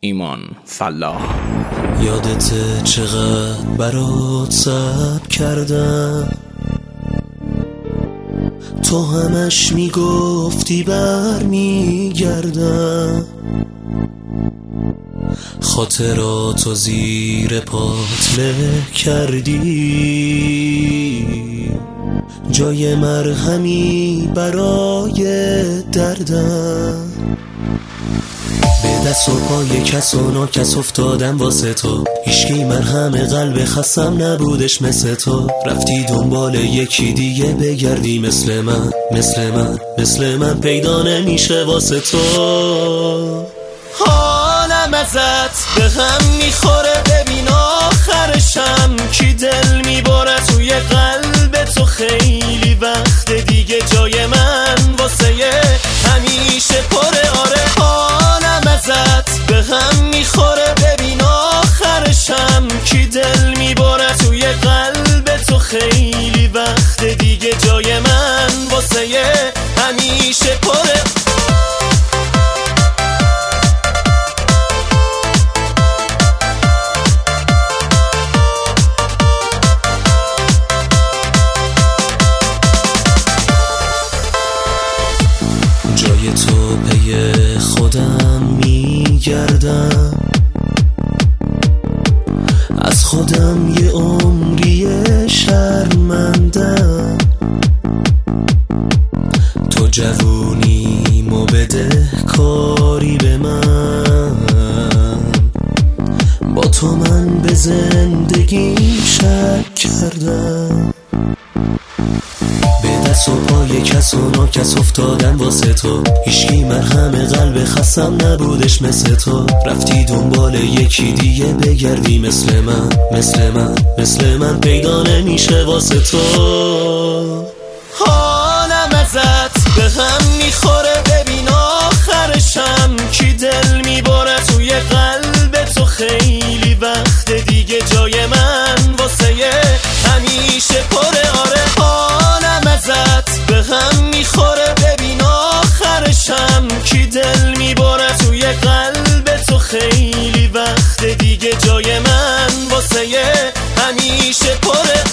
ایمان فلاح. یادت چقدر برات صبر کردم، تو همش میگفتی برمیگردم، خاطراتو زیر پات له کردی، جای مرهمی برای دردم. به دست و پای کس و ناکس افتادم واسه تو، هیچکی مرهم قلب خستم نبودش مثل تو. رفتی دنبال یکی دیگه بگردی مثل من، مثل من پیدا نمیشه واسه تو. حالم ازت به هم میخوره، ببین آخرشم کی دل میباره توی قلب تو. خیلی وقت دیگه جای من واسه همیشه پره. آره حالم ازت به هم میخوره، ببین آخرشم کی دل میباره توی قلب تو. خیلی وقت دیگه جای من واسه همیشه پره. جای تو پی خودم میگردم، از خودم یه عمری شرمندم. تو جوونیمو بده کاری به من، با تو من به زندگی شک کردم. به دست و پای کس و ناکس افتادم واسه تو، هیچکی مرهم قلب خستم نبودش مثل تو. رفتی دنبال یکی دیگه بگردی مثل من پیدا نمیشه واسه تو. حالم ازت به هم میخوره، ببین آخرشم کی دل میباره توی قلب تو. خیلی وقت دیگه جای من واسه همیشه پره. آره حالم ازت به هم میخوره، ببین آخرشم کی دل میباره توی قلب تو. خیلی وقت دیگه جای من واسه همیشه پره.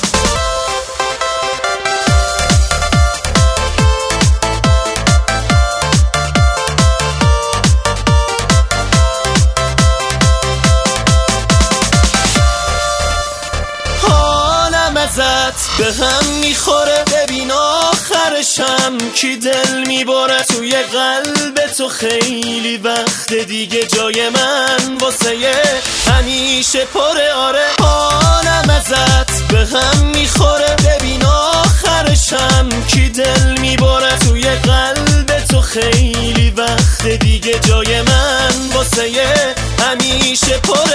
ازت به هم میخوره، ببین آخرشم کی دل میباره توی قلب تو. خیلی وقت دیگه جای من واسه همیشه پره. آره حالم ازت به هم میخوره، ببین آخرشم کی دل میباره توی قلب تو. خیلی وقت دیگه جای من واسه همیشه پره.